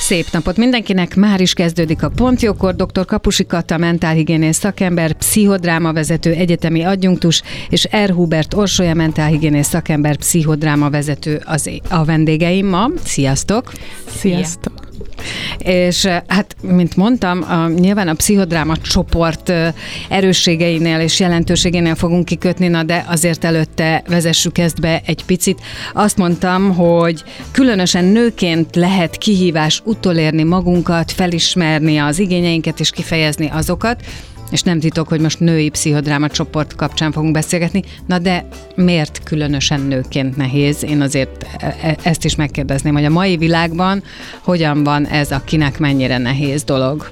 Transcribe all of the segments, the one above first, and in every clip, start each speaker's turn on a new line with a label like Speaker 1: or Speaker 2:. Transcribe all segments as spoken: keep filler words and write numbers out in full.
Speaker 1: Szép napot mindenkinek, már is kezdődik a Pontjókor. doktor Kapusi Kata, mentálhigiénész szakember, pszichodráma vezető, egyetemi adjunktus, és R. Hubert Orsolya, mentálhigiénész szakember, pszichodráma vezető az a vendégeim ma. Sziasztok!
Speaker 2: Sziasztok!
Speaker 1: És hát, mint mondtam, a, nyilván a pszichodráma csoport erősségeinél és jelentőségénél fogunk kikötni, na de azért előtte vezessük ezt be egy picit. Azt mondtam, hogy különösen nőként lehet kihívás utolérni magunkat, felismerni az igényeinket és kifejezni azokat, és nem titok, hogy most női pszichodráma csoport kapcsán fogunk beszélgetni, na de miért különösen nőként nehéz? Én azért ezt is megkérdezném, hogy a mai világban hogyan van ez, akinek mennyire nehéz dolog?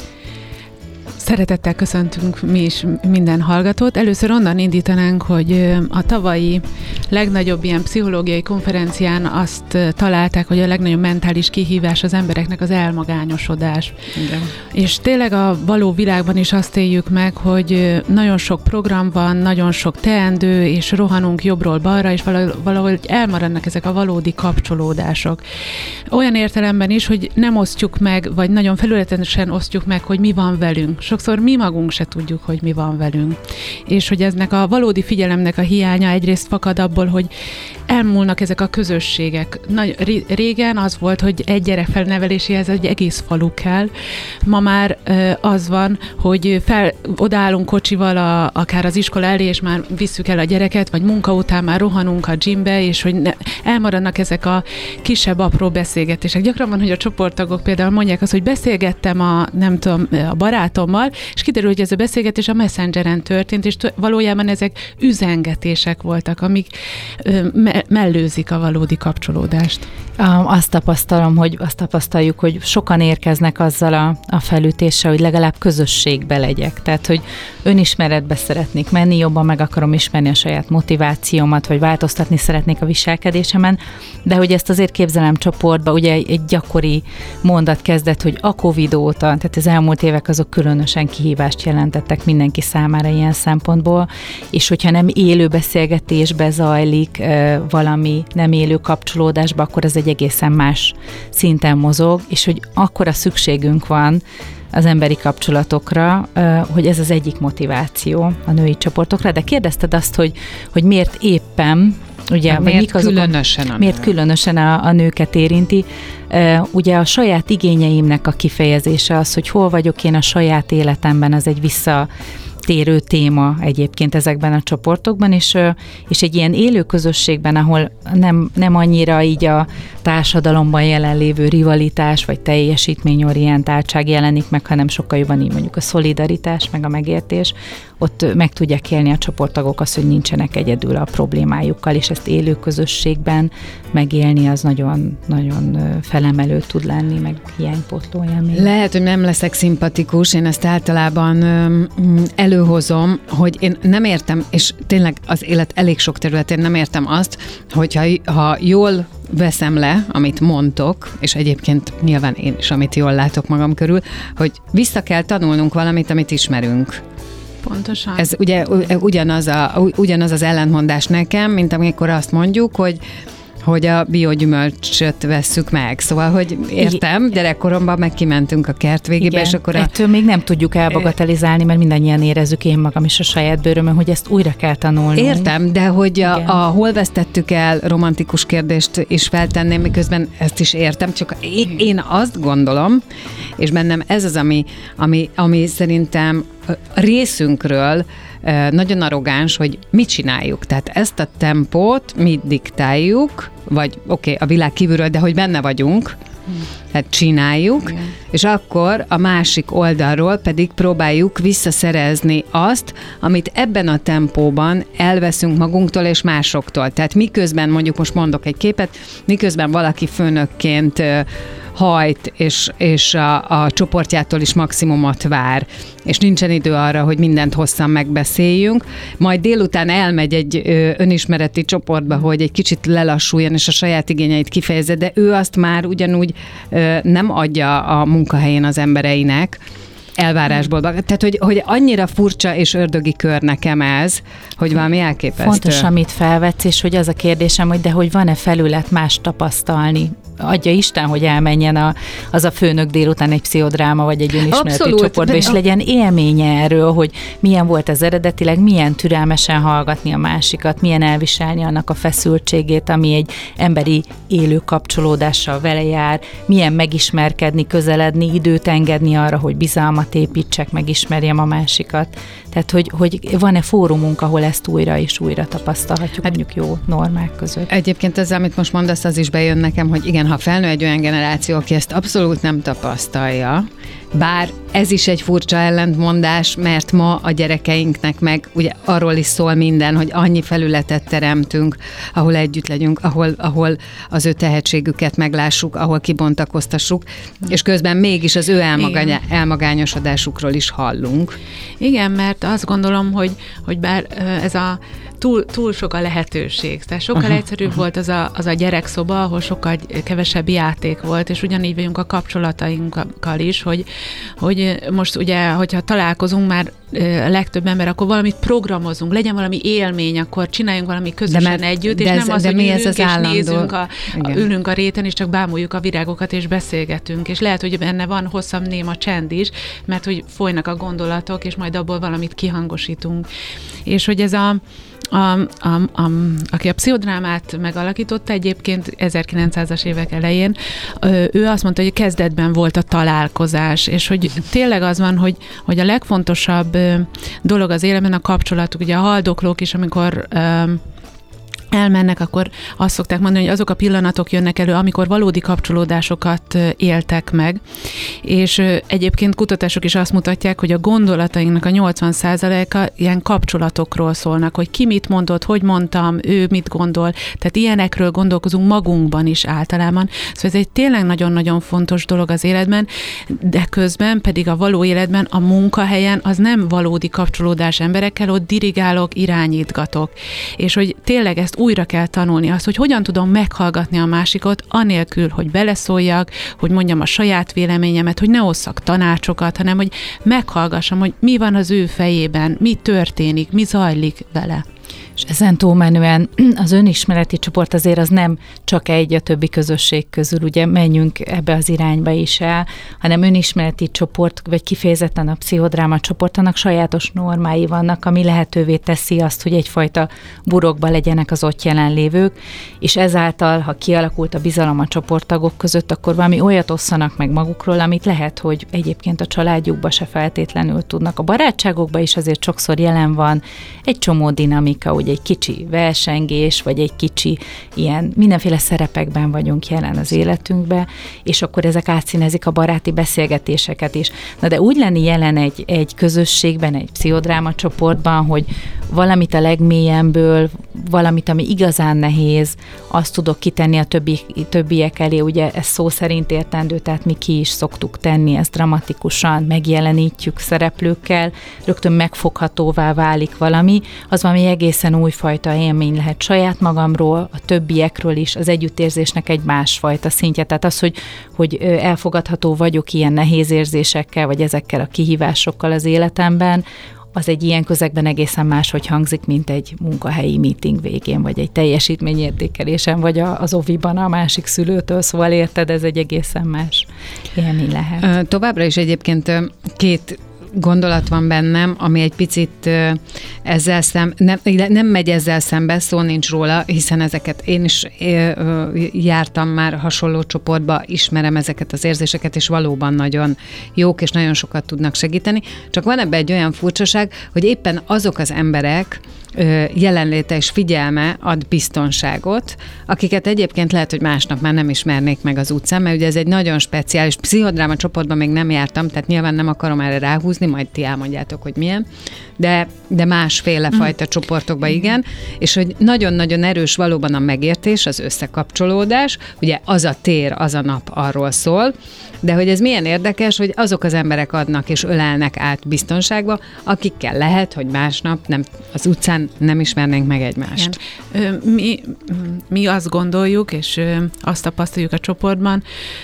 Speaker 2: Szeretettel köszöntünk mi is minden hallgatót. Először onnan indítanánk, hogy a tavalyi legnagyobb ilyen pszichológiai konferencián azt találták, hogy a legnagyobb mentális kihívás az embereknek az elmagányosodás. Igen. És tényleg a való világban is azt éljük meg, hogy nagyon sok program van, nagyon sok teendő, és rohanunk jobbról balra, és valahogy elmaradnak ezek a valódi kapcsolódások. Olyan értelemben is, hogy nem osztjuk meg, vagy nagyon felületesen osztjuk meg, hogy mi van velünk. Sokszor mi magunk se tudjuk, hogy mi van velünk. És hogy eznek a valódi figyelemnek a hiánya egyrészt fakad abból, hogy elmúlnak ezek a közösségek. Nagy, régen az volt, hogy egy gyerek felneveléséhez egy egész falu kell. Ma már az van, hogy fel, odaállunk kocsival a, akár az iskola elé, és már visszük el a gyereket, vagy munka után már rohanunk a gymbe, és hogy ne, elmaradnak ezek a kisebb, apró beszélgetések. Gyakran van, hogy a csoporttagok például mondják azt, hogy beszélgettem a, nem tudom, a barátommal, és kiderül, hogy ez a beszélgetés a Messengeren történt, és t- valójában ezek üzengetések voltak, amik ö, me- mellőzik a valódi kapcsolódást.
Speaker 3: Azt tapasztalom, hogy azt tapasztaljuk, hogy sokan érkeznek azzal a, a felütéssel, hogy legalább közösségbe legyek. Tehát, hogy önismeretbe szeretnék menni, jobban meg akarom ismerni a saját motivációmat, vagy változtatni szeretnék a viselkedésemen, de hogy ezt azért képzelem csoportba, ugye egy gyakori mondat kezdett, hogy a Covid óta, tehát az elmúlt évek azok különösen kihívást jelentettek mindenki számára ilyen szempontból, és hogyha nem élő beszélgetésbe zajlik valami nem élő kapcsolódásba, akkor ez egy egészen más szinten mozog, és hogy akkora szükségünk van az emberi kapcsolatokra, hogy ez az egyik motiváció a női csoportokra, de kérdezted azt, hogy, hogy miért éppen, ugye,
Speaker 1: hát
Speaker 3: vagy
Speaker 1: miért
Speaker 3: mik azok,
Speaker 1: különösen a
Speaker 3: miért
Speaker 1: nő?
Speaker 3: különösen a, a nőket érinti. Ugye a saját igényeimnek a kifejezése az, hogy hol vagyok én a saját életemben, az egy vissza térő téma egyébként ezekben a csoportokban, és, és egy ilyen élő közösségben, ahol nem, nem annyira így a társadalomban jelenlévő rivalitás vagy teljesítményorientáltság jelenik meg, hanem sokkal jobban így mondjuk a szolidaritás, meg a megértés, ott meg tudják élni a csoporttagok azt, hogy nincsenek egyedül a problémájukkal, és ezt élő közösségben megélni az nagyon, nagyon felemelő tud lenni, meg hiánypótló élmény.
Speaker 1: Lehet, hogy nem leszek szimpatikus, én ezt általában előhozom, hogy én nem értem, és tényleg az élet elég sok területén nem értem azt, hogyha ha jól veszem le, amit mondtok, és egyébként nyilván én is, amit jól látok magam körül, hogy vissza kell tanulnunk valamit, amit ismerünk.
Speaker 2: Pontosan.
Speaker 1: Ez ugye ugyanaz, a, ugyanaz az ellentmondás nekem, mint amikor azt mondjuk, hogy hogy a biogyümölcsöt vesszük meg. Szóval, hogy értem, gyerekkoromban meg kimentünk a kert végébe,
Speaker 3: igen,
Speaker 1: és akkor a...
Speaker 3: ettől még nem tudjuk elbagatelizálni, mert mindannyian érezzük, én magam is a saját bőrömön, hogy ezt újra kell tanulnunk.
Speaker 1: Értem, de hogy a, a hol vesztettük el romantikus kérdést is feltenném, miközben ezt is értem, csak én, én azt gondolom, és bennem ez az, ami, ami, ami szerintem részünkről nagyon arrogáns, hogy mit csináljuk. Tehát ezt a tempót mi diktáljuk, vagy oké, okay, a világ kívülről, de hogy benne vagyunk, tehát csináljuk, igen. És akkor a másik oldalról pedig próbáljuk visszaszerezni azt, amit ebben a tempóban elveszünk magunktól és másoktól. Tehát miközben, mondjuk most mondok egy képet, miközben valaki főnökként hajt, és, és a, a csoportjától is maximumot vár, és nincsen idő arra, hogy mindent hosszan megbeszéljünk, majd délután elmegy egy ö, önismereti csoportba, hogy egy kicsit lelassuljon, és a saját igényeit kifejezze, de ő azt már ugyanúgy ö, nem adja a munkahelyén az embereinek, elvárásból. Tehát, hogy, hogy annyira furcsa és ördögi kör nekem ez, hogy valami elképesztő.
Speaker 3: Fontos, amit felvetsz, és hogy az a kérdésem, hogy de hogy van-e felület más tapasztalni adja Isten, hogy elmenjen a, az a főnök délután egy pszichodráma, vagy egy önismereti Abszolút. csoportba, és legyen élménye erről, hogy milyen volt ez eredetileg, milyen türelmesen hallgatni a másikat, milyen elviselni annak a feszültségét, ami egy emberi élő kapcsolódással vele jár, milyen megismerkedni, közeledni, időt engedni arra, hogy bizalmat építsek, megismerjem a másikat. Tehát, hogy, hogy van-e fórumunk, ahol ezt újra és újra tapasztalhatjuk, hát, mondjuk jó normák között.
Speaker 1: Egyébként ezzel, amit most mondasz, az is bejön nekem, hogy igen, ha felnő egy olyan generáció, aki ezt abszolút nem tapasztalja, bár ez is egy furcsa ellentmondás, mert ma a gyerekeinknek meg ugye arról is szól minden, hogy annyi felületet teremtünk, ahol együtt legyünk, ahol, ahol az ő tehetségüket meglássuk, ahol kibontakoztassuk, és közben mégis az ő elmagány, elmagányosodásukról is hallunk.
Speaker 2: Igen, mert azt gondolom, hogy, hogy bár ez a túl, túl sok a lehetőség. Tehát sokkal aha, egyszerűbb aha. volt az a, az a gyerekszoba, ahol sokkal kevesebb játék volt, és ugyanígy vagyunk a kapcsolatainkkal is, hogy, hogy most ugye, hogyha találkozunk már a legtöbb ember, akkor valamit programozunk, legyen valami élmény, akkor csináljunk valami közösen mert, együtt, és ez, nem az, hogy ülünk, ez az és állandó... nézünk a, a, ülünk a réten, és csak bámuljuk a virágokat, és beszélgetünk, és lehet, hogy benne van hosszabb néma csend is, mert hogy folynak a gondolatok, és majd abból valamit kihangosítunk. És hogy ez a A, a, a, aki a pszichodrámát megalakította egyébként ezerkilencszázas évek elején, ő azt mondta, hogy kezdetben volt a találkozás, és hogy tényleg az van, hogy, hogy a legfontosabb dolog az életben a kapcsolatuk. Ugye a haldoklók is, amikor elmennek, akkor azt szokták mondani, hogy azok a pillanatok jönnek elő, amikor valódi kapcsolódásokat éltek meg, és egyébként kutatások is azt mutatják, hogy a gondolatainknak a nyolcvan százaléka ilyen kapcsolatokról szólnak, hogy ki mit mondott, hogy mondtam, ő mit gondol, tehát ilyenekről gondolkozunk magunkban is általában. Szóval ez egy tényleg nagyon-nagyon fontos dolog az életben, de közben pedig a való életben a munkahelyen az nem valódi kapcsolódás emberekkel, ott dirigálok, irányítgatok. És hogy tényleg ezt újra kell tanulni, azt, hogy hogyan tudom meghallgatni a másikot, anélkül, hogy beleszóljak, hogy mondjam a saját véleményemet, hogy ne osszak tanácsokat, hanem hogy meghallgassam, hogy mi van az ő fejében, mi történik, mi zajlik vele.
Speaker 3: És ezen túlmenően az önismereti csoport azért az nem csak egy a többi közösség közül, ugye menjünk ebbe az irányba is el, hanem önismereti csoport, vagy kifejezetten a pszichodráma csoport, annak sajátos normái vannak, ami lehetővé teszi azt, hogy egyfajta burokba legyenek az ott jelenlévők, és ezáltal, ha kialakult a bizalom a csoporttagok között, akkor valami olyat osszanak meg magukról, amit lehet, hogy egyébként a családjukba se feltétlenül tudnak. A barátságokban is azért sokszor jelen van egy csomó dinamika, ugye egy kicsi versengés, vagy egy kicsi ilyen, mindenféle szerepekben vagyunk jelen az életünkben, és akkor ezek átszínezik a baráti beszélgetéseket is. Na de úgy lenni jelen egy, egy közösségben, egy pszichodráma csoportban, hogy valamit a legmélyenből, valamit, ami igazán nehéz, azt tudok kitenni a többi, többiek elé, ugye ez szó szerint értendő, tehát mi ki is szoktuk tenni, ezt dramatikusan megjelenítjük szereplőkkel, rögtön megfoghatóvá válik valami, az valami egészen újfajta élmény lehet saját magamról, a többiekről is, az együttérzésnek egy másfajta szintje. Tehát az, hogy, hogy elfogadható vagyok ilyen nehéz érzésekkel, vagy ezekkel a kihívásokkal az életemben, az egy ilyen közegben egészen máshogy hangzik, mint egy munkahelyi meeting végén, vagy egy teljesítményértékelésen, vagy az oviban a másik szülőtől, szóval érted, ez egy egészen más élmény lehet.
Speaker 1: Továbbra is egyébként két gondolat van bennem, ami egy picit ezzel szem, nem, nem megy ezzel szembe, szó nincs róla, hiszen ezeket én is jártam már hasonló csoportba, ismerem ezeket az érzéseket, és valóban nagyon jók, és nagyon sokat tudnak segíteni. Csak van ebben egy olyan furcsaság, hogy éppen azok az emberek jelenléte és figyelme ad biztonságot, akiket egyébként lehet, hogy másnap már nem ismernék meg az utcán, mert ugye ez egy nagyon speciális pszichodráma csoportban még nem jártam, tehát nyilván nem akarom erre ráhúzni, majd ti elmondjátok, hogy milyen, de, de másféle fajta mm. csoportokban igen, és hogy nagyon-nagyon erős valóban a megértés, az összekapcsolódás, ugye az a tér, az a nap arról szól, de hogy ez milyen érdekes, hogy azok az emberek adnak és ölelnek át biztonságba, akikkel lehet, hogy másnap nem, az utcán nem ismernénk meg egymást.
Speaker 2: Igen. Mi, mi azt gondoljuk, és azt tapasztaljuk a csoportban,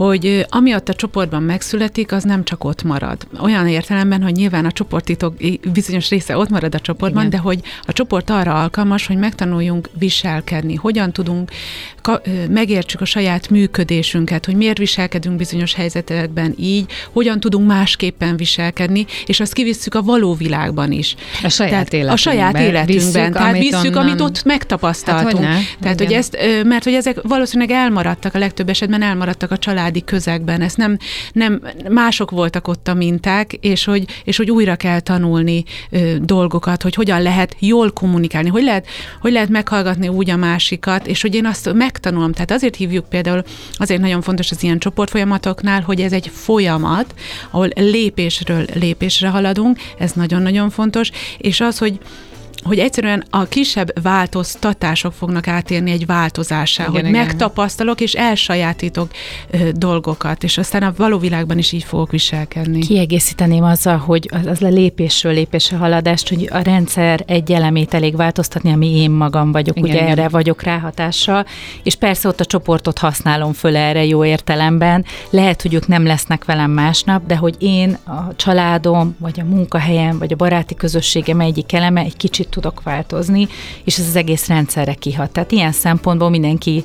Speaker 2: hogy ami ott a csoportban megszületik, az nem csak ott marad. Olyan értelemben, hogy nyilván a csoporttitok bizonyos része ott marad a csoportban, igen. de hogy a csoport arra alkalmas, hogy megtanuljunk viselkedni, hogyan tudunk, megértsük a saját működésünket, hogy miért viselkedünk bizonyos helyzetekben így, hogyan tudunk másképpen viselkedni, és azt kivisszük a való világban is.
Speaker 1: A saját
Speaker 2: tehát
Speaker 1: életünkben.
Speaker 2: A saját életünkben.
Speaker 1: Visszük,
Speaker 2: tehát
Speaker 1: amit
Speaker 2: visszük,
Speaker 1: onnan...
Speaker 2: amit ott megtapasztaltunk.
Speaker 1: Hát,
Speaker 2: tehát, hogy ezt, mert hogy ezek valószínűleg elmaradtak, a legtöbb esetben elmaradtak a családi közegben. Ez nem, nem mások voltak ott a minták, és hogy, és hogy újra kell tanulni ö, dolgokat, hogy hogyan lehet jól kommunikálni, hogy lehet, hogy lehet meghallgatni úgy a másikat, és hogy én azt megtanulom. Tehát azért hívjuk például, azért nagyon fontos az ilyen csoportfolyamatoknál, hogy ez egy folyamat, ahol lépésről lépésre haladunk, ez nagyon-nagyon fontos, és az, hogy hogy egyszerűen a kisebb változtatások fognak átérni egy változássá, igen, hogy igen. megtapasztalok és elsajátítok ö, dolgokat, és aztán a való világban is így fogok viselkedni.
Speaker 3: Kiegészíteném azzal, hogy az a lépésről lépésre haladást, hogy a rendszer egy elemét elég változtatni, ami én magam vagyok, igen, ugye igen. erre vagyok ráhatással, és persze ott a csoportot használom föl erre jó értelemben, lehet, hogy ők nem lesznek velem másnap, de hogy én, a családom, vagy a munkahelyem, vagy a baráti közösségem egyik eleme egy kicsit tudok változni, és ez az egész rendszerre kihat. Tehát ilyen szempontból mindenki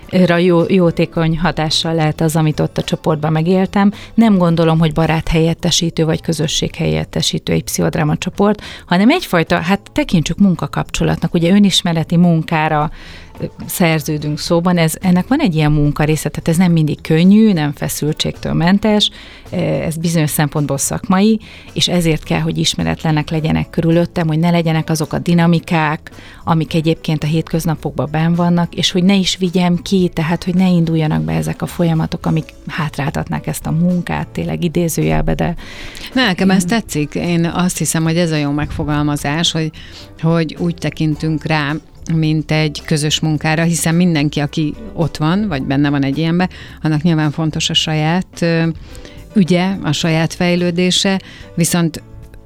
Speaker 3: jó, jótékony hatással lehet az, amit ott a csoportban megéltem. Nem gondolom, hogy barát helyettesítő vagy közösség helyettesítő egy pszichodráma csoport, hanem egyfajta, hát tekintsük munkakapcsolatnak, ugye önismereti munkára szerződünk szóban, ez, ennek van egy ilyen munkarésze, tehát ez nem mindig könnyű, nem feszültségtől mentes, ez bizonyos szempontból szakmai, és ezért kell, hogy ismeretlenek legyenek körülöttem, hogy ne legyenek azok a dinamikák, amik egyébként a hétköznapokban benn vannak, és hogy ne is vigyem ki, tehát hogy ne induljanak be ezek a folyamatok, amik hátráltatnák ezt a munkát, tényleg idézőjelbe, de...
Speaker 1: Na, nekem ez tetszik. Én azt hiszem, hogy ez a jó megfogalmazás, hogy, hogy úgy tekintünk rá, mint egy közös munkára, hiszen mindenki, aki ott van, vagy benne van egy ilyenbe, annak nyilván fontos a saját ügye, a saját fejlődése, viszont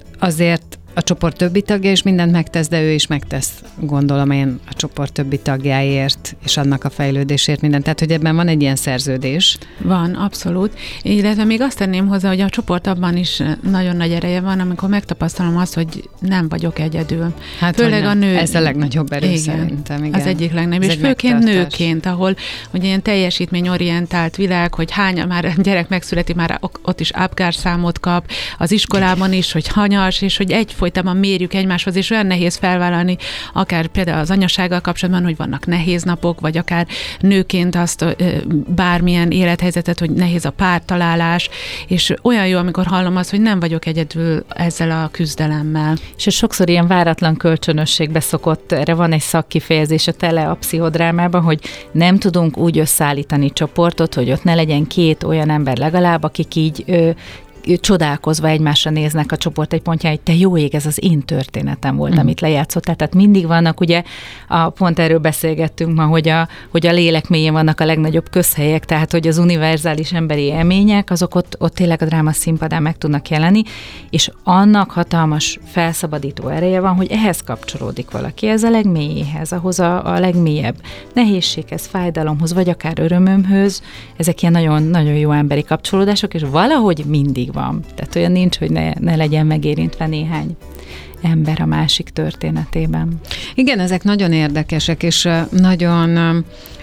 Speaker 1: azért a csoport többi tagja is mindent megtesz, de ő is megtesz, gondolom én, a csoport többi tagjáért, és annak a fejlődésért mindent. Tehát, hogy ebben van egy ilyen szerződés.
Speaker 2: Van, abszolút. Illetve még azt tenném hozzá, hogy a csoport abban is nagyon nagy ereje van, amikor megtapasztalom azt, hogy nem vagyok egyedül.
Speaker 1: Hát, főleg a nő. Ez a legnagyobb erő
Speaker 2: igen,
Speaker 1: szerintem. Igen.
Speaker 2: Az egyik legnagyobb. És főként nőként, ahol ugye ilyen teljesítményorientált világ, hogy hány már gyerek megszületi, már ott is Apgar számot kap, az iskolában is, hogy hanyas, és hogy egy folytában mérjük egymáshoz, és olyan nehéz felvállalni, akár például az anyasággal kapcsolatban, hogy vannak nehéz napok, vagy akár nőként azt bármilyen élethelyzetet, hogy nehéz a pártalálás, és olyan jó, amikor hallom azt, hogy nem vagyok egyedül ezzel a küzdelemmel.
Speaker 3: És ez sokszor ilyen váratlan kölcsönösségbe szokott, erre van egy szakkifejezés a tele a pszichodrámában, hogy nem tudunk úgy összeállítani csoportot, hogy ott ne legyen két olyan ember legalább, akik így ö, csodálkozva egymásra néznek a csoport egy pontján, hogy te jó ég, ez az én történetem volt, mm. amit lejátszottál. Tehát mindig vannak, ugye, a, pont erről beszélgettünk ma, hogy a, hogy a lélek mélyén vannak a legnagyobb közhelyek, tehát hogy az univerzális emberi élmények, azok ott, ott tényleg a dráma színpadán meg tudnak jelenni, és annak hatalmas felszabadító ereje van, hogy ehhez kapcsolódik valaki, ez a legmélyéhez, ahhoz a, a legmélyebb nehézséghez, fájdalomhoz, vagy akár örömömhöz, ezek ilyen nagyon, nagyon jó emberi kapcsolódások, és valahogy mindig van. Tehát olyan nincs, hogy ne, ne legyen megérintve néhány ember a másik történetében.
Speaker 1: Igen, ezek nagyon érdekesek, és nagyon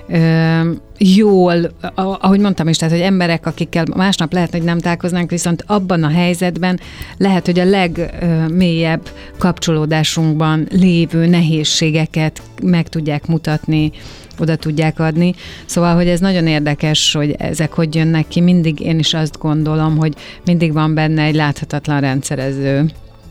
Speaker 1: ö, jól, ahogy mondtam is, tehát, hogy emberek, akikkel másnap lehet, hogy nem találkoznánk, viszont abban a helyzetben lehet, hogy a legmélyebb kapcsolódásunkban lévő nehézségeket meg tudják mutatni, oda tudják adni. Szóval, hogy ez nagyon érdekes, hogy ezek hogy jönnek ki. Mindig én is azt gondolom, hogy mindig van benne egy láthatatlan rendszerező,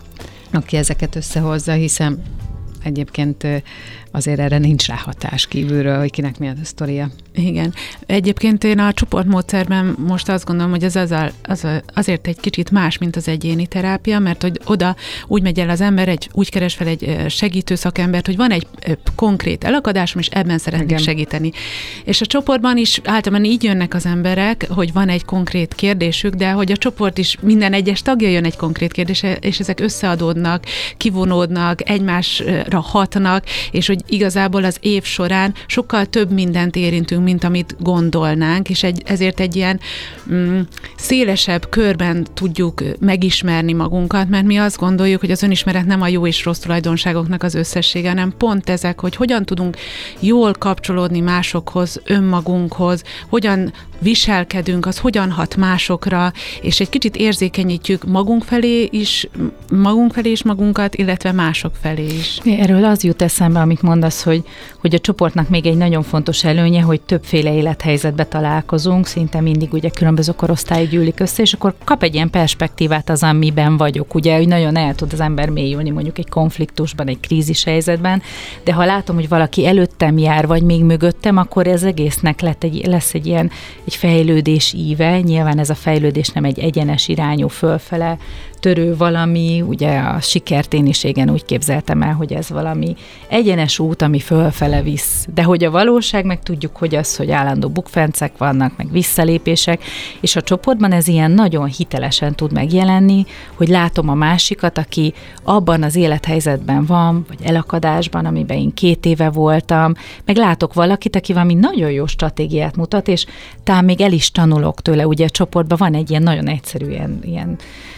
Speaker 1: aki ezeket összehozza, hiszen egyébként azért erre nincs ráhatás kívülről, hogy kinek mi a sztoria.
Speaker 2: Igen. Egyébként én a csoportmódszerben most azt gondolom, hogy ez az a, az a, azért egy kicsit más, mint az egyéni terápia, mert hogy oda úgy megy el az ember, egy, úgy keres fel egy segítő szakembert, hogy van egy konkrét elakadásom, és ebben szeretnék Igen. segíteni. És a csoportban is általában így jönnek az emberek, hogy van egy konkrét kérdésük, de hogy a csoport is minden egyes tagja jön egy konkrét kérdése, és ezek összeadódnak, kivonódnak, egymásra hatnak, és hogy hogy igazából az év során sokkal több mindent érintünk, mint amit gondolnánk, és egy, ezért egy ilyen mm, szélesebb körben tudjuk megismerni magunkat, mert mi azt gondoljuk, hogy az önismeret nem a jó és rossz tulajdonságoknak az összessége, hanem pont ezek, hogy hogyan tudunk jól kapcsolódni másokhoz, önmagunkhoz, hogyan viselkedünk, az hogyan hat másokra, és egy kicsit érzékenyítjük magunk felé is, magunk felé is magunkat, illetve mások felé is.
Speaker 3: Erről az jut eszembe, amit mondasz, hogy, hogy a csoportnak még egy nagyon fontos előnye, hogy többféle élethelyzetbe találkozunk, szinte mindig ugye különböző korosztályok gyűlik össze, és akkor kap egy ilyen perspektívát az, amiben vagyok. Ugye, hogy nagyon el tud az ember mélyülni mondjuk egy konfliktusban, egy krízis helyzetben, de ha látom, hogy valaki előttem jár, vagy még mögöttem, akkor ez egésznek lett egy, lesz egy ilyen egy fejlődés íve. Nyilván ez a fejlődés nem egy egyenes irányú fölfele törő valami, ugye a sikert én is igen úgy képzeltem el, hogy ez valami egyenes út, ami fölfele visz. De hogy a valóság, meg tudjuk, hogy az, hogy állandó bukfencek vannak, meg visszalépések, és a csoportban ez ilyen nagyon hitelesen tud megjelenni, hogy látom a másikat, aki abban az élethelyzetben van, vagy elakadásban, amiben én két éve voltam, meg látok valakit, aki valami nagyon jó stratégiát mutat, és talán még el is tanulok tőle. Ugye a csoportban van egy ilyen nagyon egyszerű ilyen, ilyen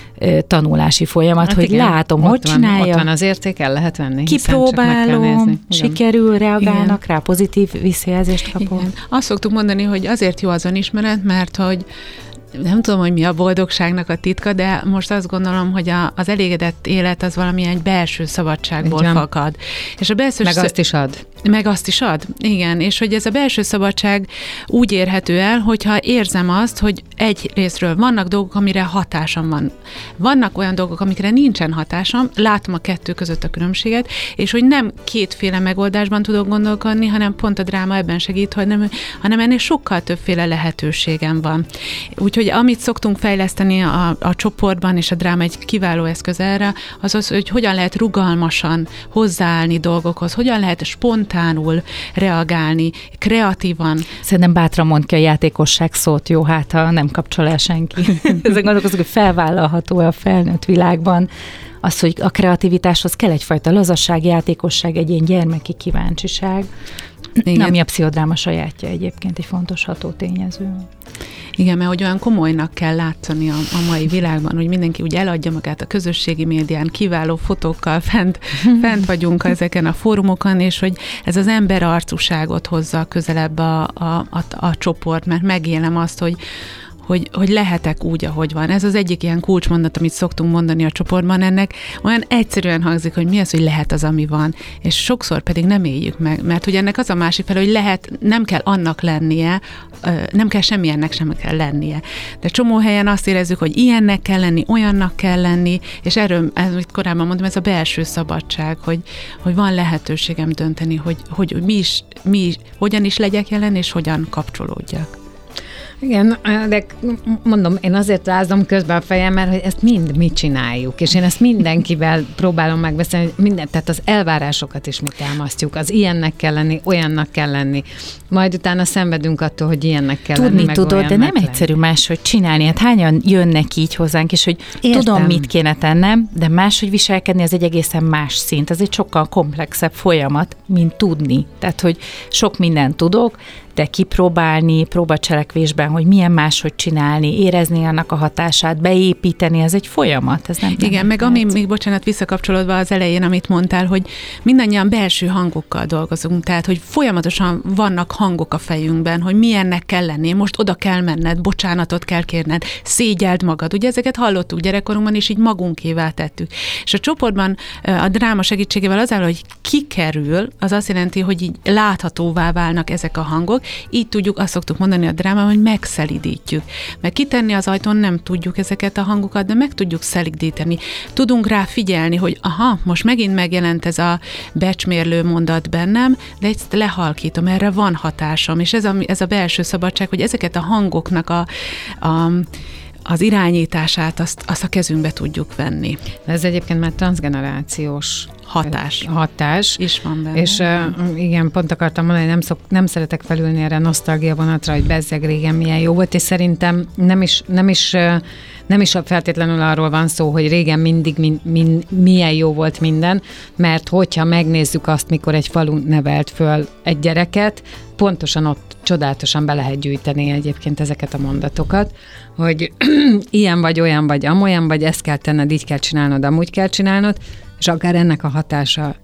Speaker 3: tanulási folyamat, hát hogy igen, látom, hogy
Speaker 1: van,
Speaker 3: csinálja.
Speaker 1: Ott van az érték, el lehet venni.
Speaker 3: Kipróbálom, sikerül, reagálnak igen. rá, pozitív visszajelzést kapom.
Speaker 2: Igen. Azt szoktuk mondani, hogy azért jó az önismeret, mert hogy nem tudom, hogy mi a boldogságnak a titka, de most azt gondolom, hogy a, az elégedett élet az valamilyen egy belső szabadságból igen. fakad. És a belső
Speaker 1: meg azt is ad.
Speaker 2: Meg azt is ad, igen. És hogy ez a belső szabadság úgy érhető el, hogyha érzem azt, hogy egy részről vannak dolgok, amire hatásom van. Vannak olyan dolgok, amikre nincsen hatásom, látom a kettő között a különbséget, és hogy nem kétféle megoldásban tudok gondolkodni, hanem pont a dráma ebben segít, hogy nem, hanem ennél sokkal többféle lehetőségem van. Úgyhogy hogy amit szoktunk fejleszteni a, a csoportban, és a dráma egy kiváló eszköz erre, az az, hogy hogyan lehet rugalmasan hozzáállni dolgokhoz, hogyan lehet spontánul reagálni, kreatívan.
Speaker 3: Szerintem bátran mond ki a játékosság szót, jó, hát ha nem kapcsol el senki. Ezen gondolkozok, hogy felvállalható a felnőtt világban az, hogy a kreativitáshoz kell egyfajta lazasság, játékosság, egy ilyen gyermeki kíváncsiság. Igen. Ami a pszichodráma sajátja egyébként, egy fontos hatótényező.
Speaker 2: Igen, mert hogy olyan komolynak kell látszani a, a mai világban, hogy mindenki úgy eladja magát a közösségi médián, kiváló fotókkal fent, fent vagyunk ezeken a fórumokon, és hogy ez az ember arcúságot hozza közelebb a, a, a, a csoport, mert megélem azt, hogy Hogy, hogy lehetek úgy, ahogy van. Ez az egyik ilyen kulcsmondat, amit szoktunk mondani a csoportban, ennek olyan egyszerűen hangzik, hogy mi az, hogy lehet az, ami van, és sokszor pedig nem éljük meg, mert ugye ennek az a másik fel, hogy lehet, nem kell annak lennie, nem kell semmilyennek sem kell lennie. De csomó helyen azt érezzük, hogy ilyennek kell lenni, olyannak kell lenni, és erről, amit korábban mondtam, ez a belső szabadság, hogy, hogy van lehetőségem dönteni, hogy, hogy mi is, mi is, hogyan is legyek jelen, és hogyan kapcsolódjak.
Speaker 1: Igen, de mondom, én azért rázom közben a fejem, mert hogy ezt mind mi csináljuk, és én ezt mindenkivel próbálom megbeszélni, hogy minden, tehát az elvárásokat is mi támasztjuk, az ilyennek kell lenni, olyannak kell lenni, majd utána szenvedünk attól, hogy ilyennek kell
Speaker 3: Tudni
Speaker 1: lenni, meg
Speaker 3: tudod, de nem
Speaker 1: lenni.
Speaker 3: egyszerű máshogy csinálni, hát hányan jönnek így hozzánk, és hogy értem. Tudom, mit kéne tennem, de máshogy viselkedni, az egy egészen más szint, ez egy sokkal komplexebb folyamat, mint tudni, tehát hogy sok mindent tudok, de kipróbálni, próbacselekvésben, hogy milyen máshogy csinálni, érezni annak a hatását, beépíteni, ez egy folyamat. Ez nem
Speaker 2: Igen, meg ami, még bocsánat, visszakapcsolódva az elején, amit mondtál, hogy mindannyian belső hangokkal dolgozunk, tehát, hogy folyamatosan vannak hangok a fejünkben, hogy milyennek kell lenni, most oda kell menned, bocsánatot kell kérned, szégyeld magad. Ugye ezeket hallottuk gyerekkorunkban, és így magunkévá tettük. És a csoportban a dráma segítségével az áll, hogy kikerül, az azt jelenti, hogy így láthatóvá válnak ezek a hangok. Így tudjuk, azt szoktuk mondani a drámában, hogy megszelidítjük. Mert kitenni az ajtón nem tudjuk ezeket a hangokat, de meg tudjuk szelidíteni. Tudunk rá figyelni, hogy aha, most megint megjelent ez a becsmérlő mondat bennem, de ezt lehalkítom, erre van hatásom. És ez a, ez a belső szabadság, hogy ezeket a hangoknak a, a az irányítását, azt, azt a kezünkbe tudjuk venni.
Speaker 1: Ez egyébként már transzgenerációs
Speaker 2: hatás.
Speaker 1: Hatás.
Speaker 2: Is van benne.
Speaker 1: És uh, igen, pont akartam mondani, hogy nem, szok, nem szeretek felülni erre a nosztalgia vonatra, hogy bezzeg régen milyen jó volt, és szerintem nem is, nem is uh, nem is feltétlenül arról van szó, hogy régen mindig min, min, milyen jó volt minden, mert hogyha megnézzük azt, mikor egy falu nevelt föl egy gyereket, pontosan ott csodálatosan be lehet gyűjteni egyébként ezeket a mondatokat, hogy ilyen vagy, olyan vagy, amolyan vagy, ezt kell tenned, így kell csinálnod, amúgy kell csinálnod, és akár ennek a hatása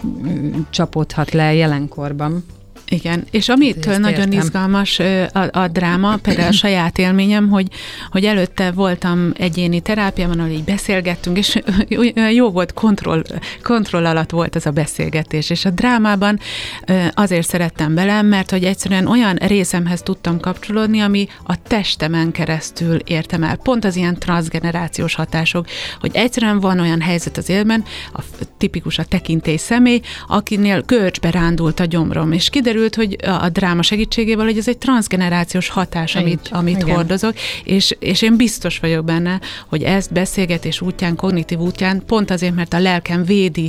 Speaker 1: csapódhat le jelenkorban.
Speaker 2: Igen, és amitől nagyon értem. izgalmas a, a dráma, például a saját élményem, hogy, hogy előtte voltam egyéni terápiában, ahol így beszélgettünk, és jó volt, kontroll, kontroll alatt volt ez a beszélgetés, és a drámában azért szerettem bele, mert hogy egyszerűen olyan részemhez tudtam kapcsolódni, ami a testemen keresztül értem el. Pont az ilyen transzgenerációs hatások, hogy egyszerűen van olyan helyzet az élben, a tipikus a tekintély személy, akinél görcsbe rándult a gyomrom, és kiderült, hogy a dráma segítségével, hogy ez egy transzgenerációs hatás, amit, amit hordozok, és, és én biztos vagyok benne, hogy ezt beszélgetés útján, kognitív útján, pont azért, mert a lelkem védi,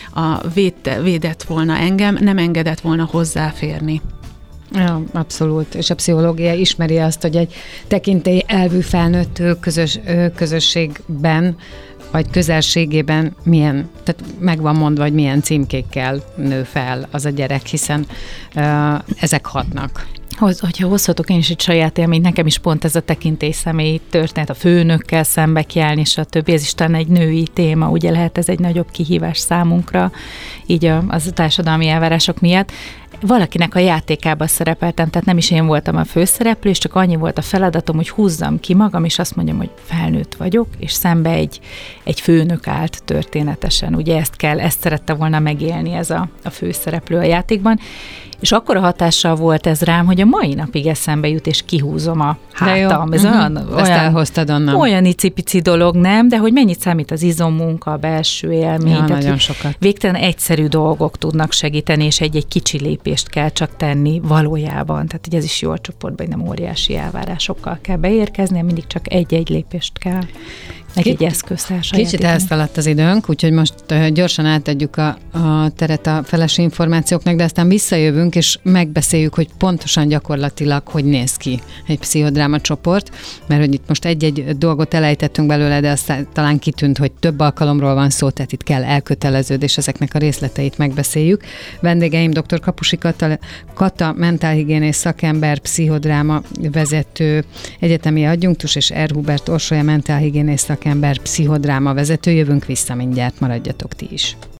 Speaker 2: a védte, védett volna engem, nem engedett volna hozzáférni.
Speaker 1: Ja, abszolút. És a pszichológia ismeri azt, hogy egy tekintély elvű felnőtt közös, közösségben vagy közelségében milyen, tehát meg van mondva, hogy milyen címkékkel nő fel az a gyerek, hiszen uh, ezek hatnak.
Speaker 3: Hoz, hogyha hozhatok én is egy saját élményt, nekem is pont ez a tekintély személyi történet, a főnökkel szembe kiállni, és a többi, ez is talán egy női téma, ugye lehet ez egy nagyobb kihívás számunkra, így a, az a társadalmi elvárások miatt. Valakinek a játékában szerepeltem, tehát nem is én voltam a főszereplő, és csak annyi volt a feladatom, hogy húzzam ki magam, és azt mondjam, hogy felnőtt vagyok, és szembe egy, egy főnök állt történetesen. Ugye ezt kell, ezt szerette volna megélni ez a, a főszereplő a játékban, és akkora hatással volt ez rám, hogy a mai napig eszembe jut, és kihúzom a hátam. Ez uh-huh. olyan,
Speaker 1: olyan, elhoztad onnan.
Speaker 3: Olyan icipici dolog, nem? De hogy mennyit számít az izommunka, a belső élmény.
Speaker 1: Ja, nagyon sokat.
Speaker 3: Végtelen egyszerű dolgok tudnak segíteni, és egy-egy kicsi lépést kell csak tenni valójában. Tehát, hogy ez is jó a csoportban, hogy nem óriási elvárásokkal kell beérkezni, mindig csak egy-egy lépést kell. Meg egy eszköztárs.
Speaker 1: Kicsit elszaladt az időnk, úgyhogy most uh, gyorsan átadjuk a, a teret a felesi információknak, de aztán visszajövünk, és megbeszéljük, hogy pontosan gyakorlatilag hogy néz ki egy pszichodráma csoport, mert hogy itt most egy-egy dolgot elejtettünk belőle, de aztán talán kitűnt, hogy több alkalomról van szó, tehát itt kell elköteleződés, ezeknek a részleteit megbeszéljük. Vendégeim dr. Kapusi Kata, Kata mentálhigiénész szakember, pszichodráma vezető, egyetemi adjunktus, és R. Hubert Orsolya mentálhigiénész szakember, ember, pszichodráma vezető. Jövünk vissza mindjárt, maradjatok ti is.